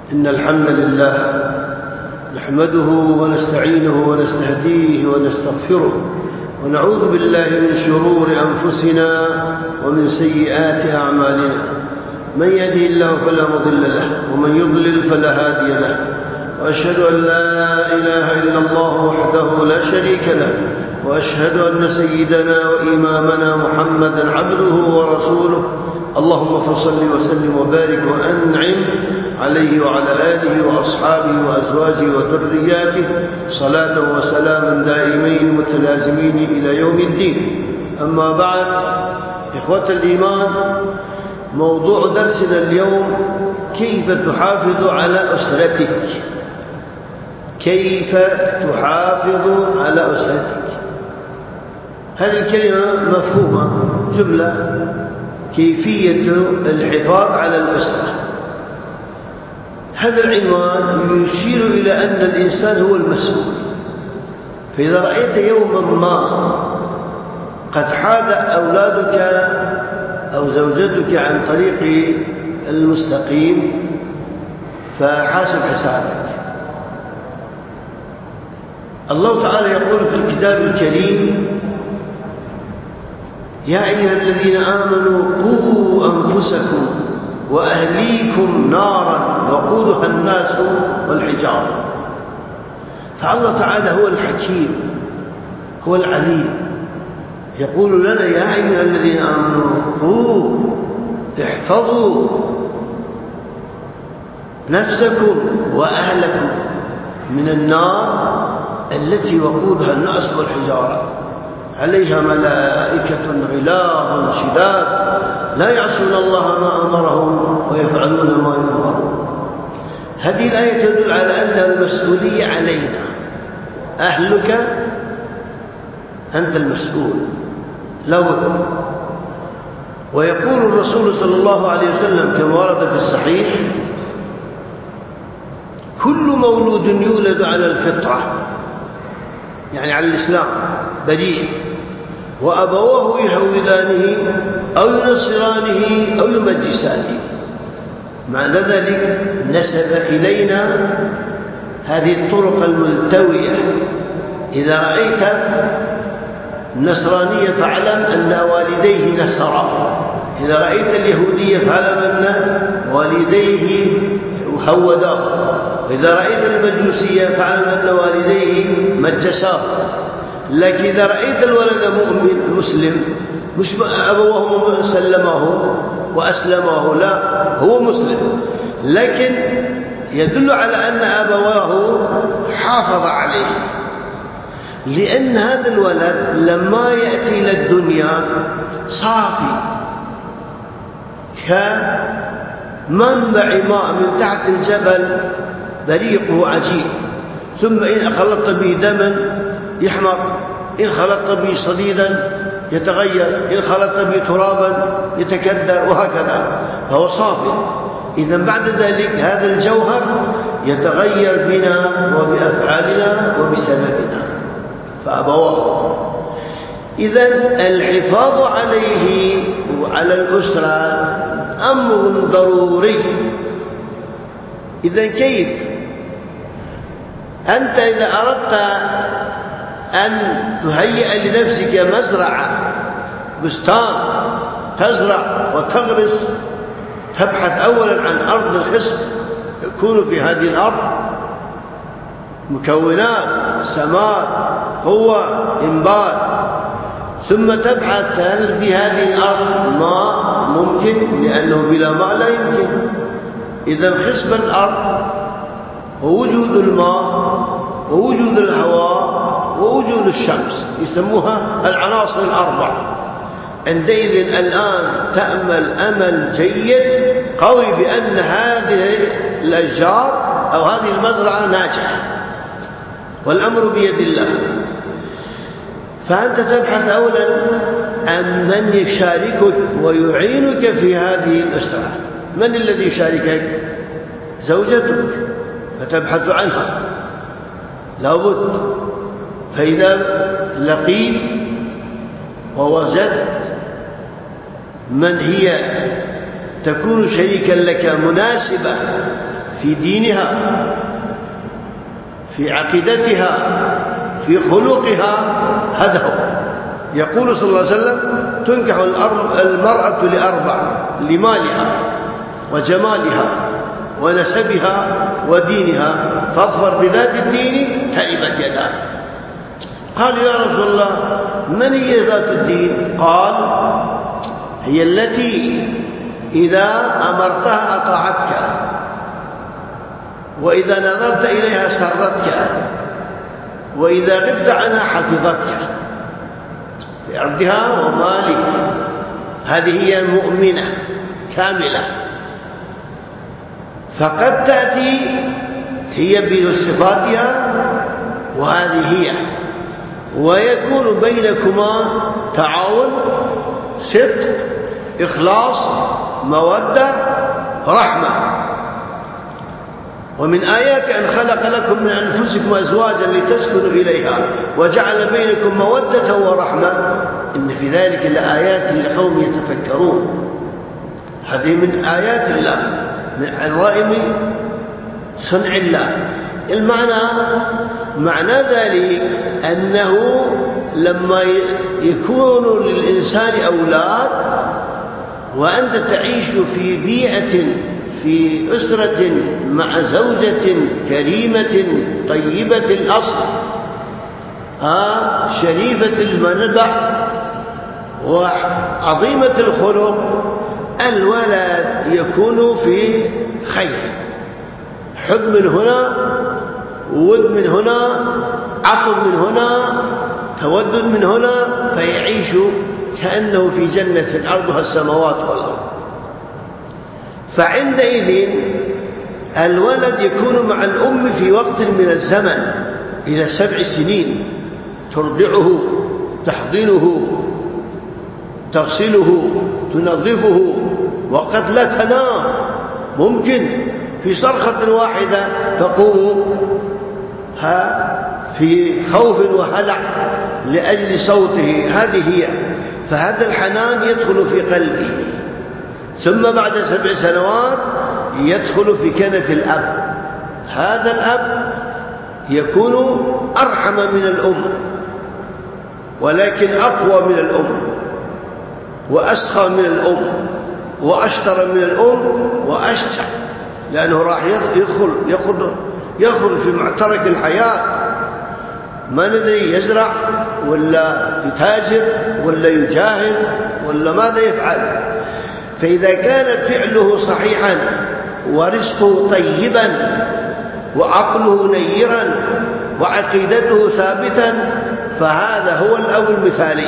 إن الحمد لله نحمده ونستعينه ونستهديه ونستغفره ونعوذ بالله من شرور أنفسنا ومن سيئات أعمالنا. من يهده الله فلا مضل له ومن يضلل فلا هادي له، وأشهد أن لا إله إلا الله وحده لا شريك له، وأشهد أن سيدنا وإمامنا محمدا عبده ورسوله. اللهم فصل وسلم وبارك وأنعم عليه وعلى آله وأصحابه وأزواجه وذرياته صلاة وسلاما دائمين متلازمين إلى يوم الدين. أما بعد، إخوة الإيمان، موضوع درسنا اليوم: كيف تحافظ على أسرتك؟ كيف تحافظ على أسرتك؟ هذه الكلمة مفهومة جملة، كيفية الحفاظ على الأسرة. هذا العنوان يشير إلى أن الإنسان هو المسؤول. فإذا رأيت يوما ما قد حاد أولادك أو زوجتك عن طريق المستقيم فحاسب حسابك. الله تعالى يقول في الكتاب الكريم: يا أيها الذين آمنوا قوا أنفسكم وأهليكم نارا وقودها الناس والحجارة. فالله تعالى هو الحكيم، هو العليم، يقول لنا: يا أيها الذين آمنوا قوا، احفظوا نفسكم وأهلكم من النار التي وقودها الناس والحجارة، عليها ملائكة غلاظ شداد لا يعصون الله ما أمرهم ويفعلون ما يؤمرون. هذه الآية تدل على أن المسؤولية علينا. أهلك أنت المسؤول لابد. ويقول الرسول صلى الله عليه وسلم كما ورد في الصحيح: كل مولود يولد على الفطرة، يعني على الإسلام بريء، وأبواه يهودانه أو ينصرانه أو يمجسانه. معنى ذلك نسب إلينا هذه الطرق الملتوية. إذا رأيت النصرانية فاعلم أن والديه نصرا، إذا رأيت اليهودية فاعلم أن والديه هوداه، وإذا رأيت المجوسية فاعلم أن والديه مجساه. لكن إذا رأيت الولد مؤمن مسلم، مش أبواه سلمه وأسلمه، لا، هو مسلم، لكن يدل على أن أبواه حافظ عليه، لأن هذا الولد لما يأتي إلى الدنيا صافي كمنبع ماء من تحت الجبل بريقه عجيب، ثم إن خلطت به دما يحمر، إن خلطت به صديدا يتغير، إن خلطت به ترابا يتكدر، وهكذا، فهو صافي. إذا بعد ذلك هذا الجوهر يتغير بنا وبأفعالنا وبسببنا، فأبواه. إذا الحفاظ عليه وعلى الأسرة أمر ضروري. إذا كيف أنت إذا أردت أن تهيئ لنفسك مزرعة، بستان، تزرع وتغرس، تبحث أولا عن أرض الخصب يكون في هذه الأرض مكونات سماد، قوة، إنبات، ثم تبحث هل في هذه الأرض ماء ممكن، لأنه بلا ماء لا يمكن. إذا خصب الأرض ووجود الماء ووجود الهواء ووجود الشمس يسموها العناصر الأربع. عندئذ الآن تأمل أمل جيد قوي بأن هذه الأشجار أو هذه المزرعة ناجحة، والأمر بيد الله. فأنت تبحث أولا عن من يشاركك ويعينك في هذه الأسرة. من الذي يشاركك؟ زوجتك، فتبحث عنها لابد. فإذا لقيت ووجدت من هي تكون شريكا لك مناسبة في دينها، في عقيدتها، في خلقها. هذا هو. يقول صلى الله عليه وسلم: تنكح المرأة لأربع: لمالها وجمالها ونسبها ودينها، فاظفر بذات الدين تربت يداك. قالوا: يا رسول الله، من هي ذات الدين؟ قال: هي التي إذا أمرتها أطاعتك، وإذا نظرت إليها سرتك، وإذا غبت عنها حفظتك بعرضها ومالك. هذه هي المؤمنة كاملة. فقد تأتي هي بصفاتها، وهذه هي، ويكون بينكما تعاون، صدق، إخلاص، مودة، رحمة. ومن آيات أن خلق لكم من أنفسكم أزواجا لتسكنوا إليها وجعل بينكم مودة ورحمة إن في ذلك لآيات لقوم يتفكرون. هذه من آيات الله، من عظائم صنع الله. معنى ذلك أنه لما يكون للإنسان أولاد وأنت تعيش في بيئة، في أسرة مع زوجة كريمة طيبة الأصل شريفة المنبع وعظيمة الخلق، الولد يكون في خير، حب من هنا، ود من هنا، عطف من هنا، تودد من هنا، فيعيش كأنه في جنة أرضها السماوات والأرض. فعندئذ الولد يكون مع الأم في وقت من الزمن إلى 7 سنين، ترضعه، تحضنه، تغسله، تنظفه، وقد لا تنام، ممكن في صرخة واحدة تقوم في خوف وهلع لأجل صوته. هذه هي. فهذا الحنان يدخل في قلبه، ثم بعد 7 سنوات يدخل في كنف الأب. هذا الأب يكون أرحم من الأم، ولكن أقوى من الأم، وأسخى من الأم، وأشطر من الأم، وأشجع، لأنه راح يدخل في معترك الحياة. ما ندري يزرع ولا يتاجر ولا يجاهد ولا ماذا يفعل. فإذا كان فعله صحيحا ورزقه طيبا وعقله نيرا وعقيدته ثابتا، فهذا هو الأب المثالي.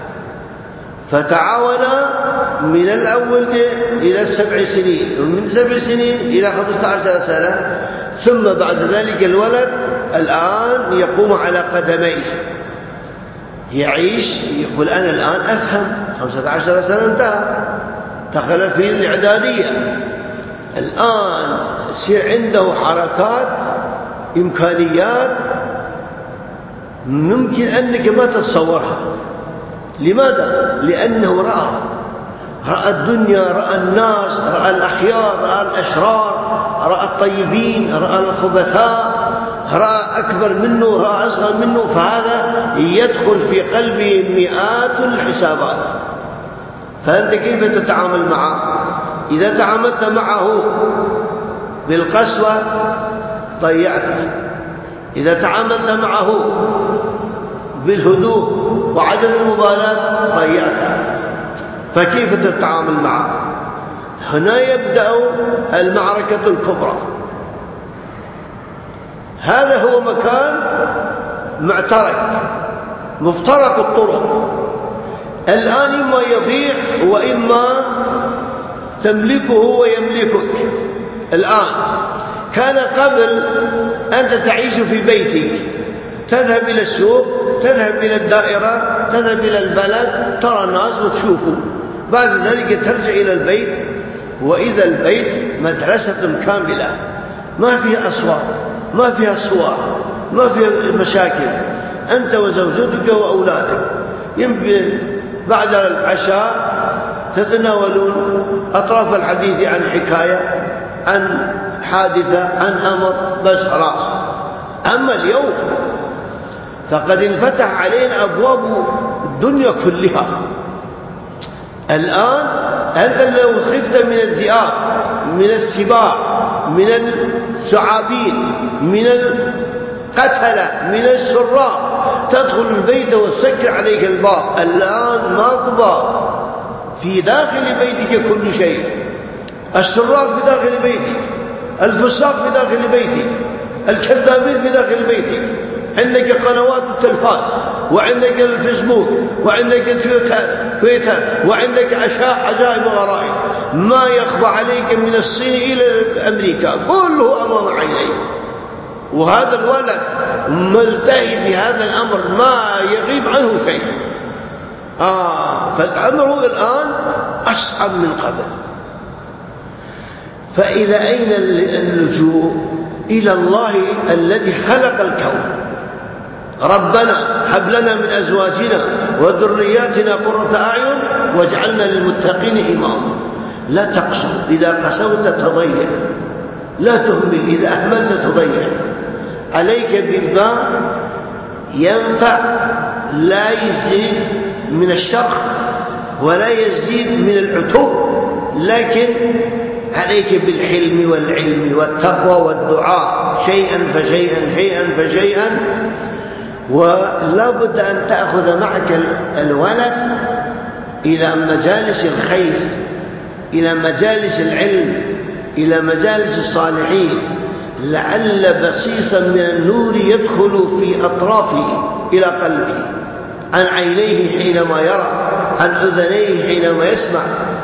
فتعاونا من الأول إلى 7 سنين، ومن 7 سنين إلى 15 سنة، ثم بعد ذلك الولد الآن يقوم على قدميه، يعيش، يقول أنا الآن أفهم. 15 سنة انتهى، دخل في الإعدادية، الآن يصير عنده حركات، إمكانيات ممكن أنك ما تتصورها. لماذا؟ لأنه رأى الدنيا، رأى الناس، رأى الأخيار، رأى الأشرار، رأى الطيبين، رأى الخبثاء، رأى أكبر منه، رأى أصغر منه. فهذا يدخل في قلبه مئات الحسابات. فأنت كيف تتعامل معه؟ إذا تعاملت معه بالقسوة ضيعته، إذا تعاملت معه بالهدوء وعدم المبالاة ضيعته. فكيف تتعامل معه؟ هنا يبدأ المعركة الكبرى. هذا هو مكان معترك، مفترق الطرق. الآن إما يضيع وإما تملكه ويملكك. الآن كان قبل أنت تعيش في بيتك، تذهب إلى السوق، تذهب إلى الدائرة، تذهب إلى البلد، ترى الناس وتشوفه. بعد ذلك ترجع إلى البيت، وإذا البيت مدرسة كاملة، ما فيها أصوات، ما فيها صور، ما فيها مشاكل. أنت وزوجتك وأولادك يمكن بعد العشاء تتناولون أطراف الحديث عن حكاية، عن حادثة عن أمر، بس خلاص. أما اليوم فقد انفتح علينا أبواب الدنيا كلها. الآن أنت لو خفت من الذئاب، من السباع، من الثعابين، من القتلة، من السراق، تدخل البيت وتسكر عليك الباب. الآن ما تبقى في داخل بيتك كل شيء. السراق في داخل بيتك، الفساق في داخل بيتك، الكذابين في داخل بيتك. عندك قنوات التلفاز، وعندك الفيسبوك، وعندك تويتر، وعندك عجائب وغرائب. ما يخفى عليك من الصين إلى أمريكا كله أمام عينيك. وهذا الولد ملتهي بهذا الأمر، ما يغيب عنه شيء. فالأمر الآن أصعب من قبل. فإلى أين اللجوء؟ إلى الله الذي خلق الكون. ربنا هب لنا من أزواجنا وذرياتنا قرة أعين واجعلنا للمتقين إماما. لا تقسو، إذا قسوت تضيع. لا تهمل، إذا أهملت تضيع. عليك بما ينفع، لا يزيد من الشر ولا يزيد من العتو، لكن عليك بالحلم والعلم والتقوى والدعاء، شيئا فشيئا، شيئا فشيئا. ولا بد أن تأخذ معك الولد إلى مجالس الخير، إلى مجالس العلم، إلى مجالس الصالحين، لعل بصيصا من النور يدخل في أطرافه إلى قلبه، عن عينيه حينما يرى، عن أذنيه حينما يسمع،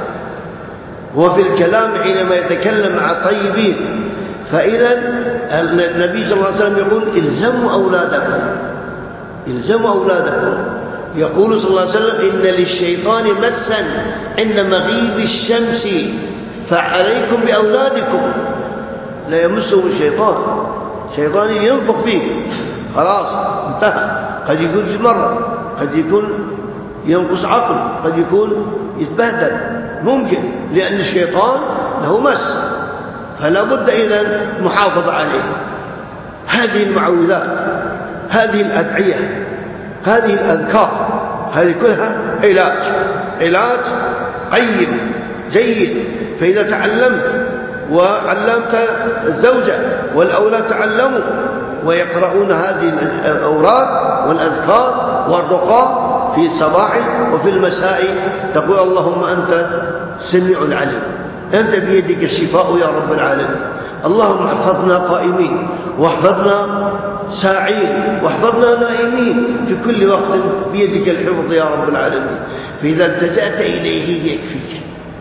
وفي الكلام حينما يتكلم مع الطيبين. فإذا النبي صلى الله عليه وسلم يقول الزموا أولادكم، الزموا أولادكم. يقول صلى الله عليه وسلم إن للشيطان مسا عند مغيب الشمس فعليكم بأولادكم. لا يمسهم الشيطان، شيطان ينفق فيه، خلاص انتهى. قد يكون يتمرض، قد يكون ينقص عقل، قد يكون يتبهدل، ممكن، لأن الشيطان له مس. فلا بد إذن محافظة عليه. هذه المعوذات، هذه الأدعية، هذه الأذكار، هذه كلها علاج قيم جيد. فإذا تعلمت وعلمت الزوجة والأولاد تعلموا ويقرؤون هذه الأوراد والأذكار والرقاء في الصباح وفي المساء، تقول اللهم أنت سميع العليم، أنت بيدك الشفاء يا رب العالمين. اللهم احفظنا قائمين، واحفظنا ساعين، واحفظنا نائمين، في كل وقت بيدك الحفظ يا رب العالمين. فإذا التجأت إليه يكفيك.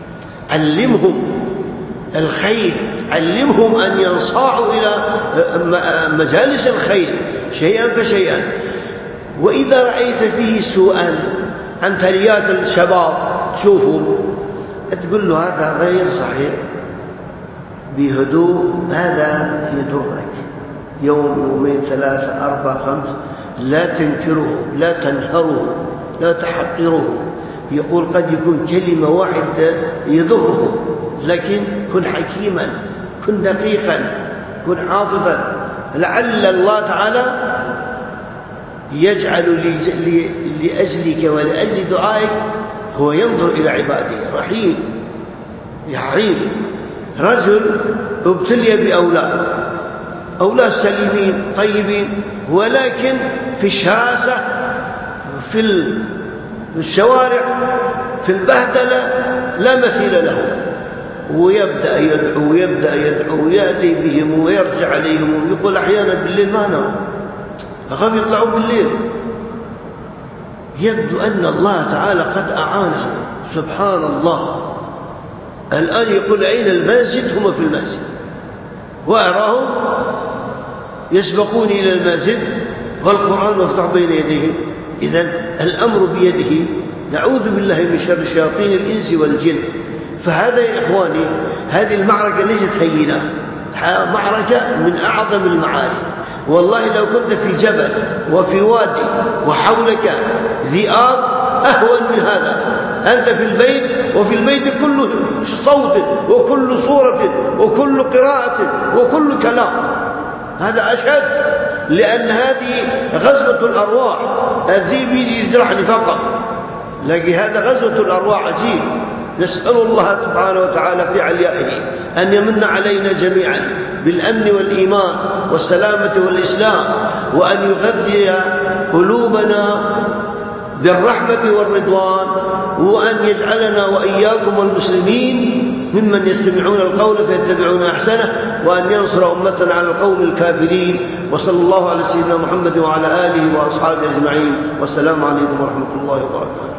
علمهم الخير، علمهم أن ينصاعوا إلى مجالس الخير شيئا فشيئا. وإذا رأيت فيه سوءا عن تريات الشباب تشوفوا، تقول له هذا غير صحيح بهدوء، هذا يضرك يوم، يومين، 3، 4، 5. لا تنكره، لا تنهره، لا تحقره. يقول قد يكون كلمة واحدة يضره، لكن كن حكيما، كن دقيقا، كن حافظا. لعل الله تعالى يجعل لأجلك ولأجل دعائك، هو ينظر إلى عباده، رحيم رحيم. رجل ابتلي أولاد سليمين طيبين، ولكن في الشراسة، في الشوارع، في البهدلة، لا مثيل له. ويبدأ يدعو، يبدأ يدعو، يأتي بهم ويرجع عليهم، ويقول أحيانا بالليل ما نام، أخاف يطلعوا بالليل. يبدو أن الله تعالى قد أعانه، سبحان الله. الآن يقول أين المسجد؟ هم في المسجد، وأراهم يسبقون إلى المسجد والقرآن مفتوح بين يديهم. إذن الأمر بيده. نعوذ بالله من شر شياطين الإنس والجن. فهذا يا إخواني، هذه المعركة ليست هينة، معركة من أعظم المعارك. والله لو كنت في جبل وفي وادي وحولك ذئاب أهون من هذا. أنت في البيت، وفي البيت كل صوت وكل صورة وكل قراءة وكل كلام. هذا أشد، لأن هذه غزوة الأرواح. الذئب يجي يجرحني فقط، لكن هذا غزوة الأرواح عجيب. نسأل الله سبحانه وتعالى في عليائه أن يمن علينا جميعا بالأمن والإيمان والسلامة والإسلام، وأن يغذي قلوبنا بالرحمة والرضوان، وأن يجعلنا وإياكم والمسلمين ممن يستمعون القول فيتبعون أحسنه، وأن ينصر أمتنا على القوم الكافرين. وصلى الله على سيدنا محمد وعلى آله وأصحابه أجمعين، والسلام عليكم ورحمة الله وبركاته.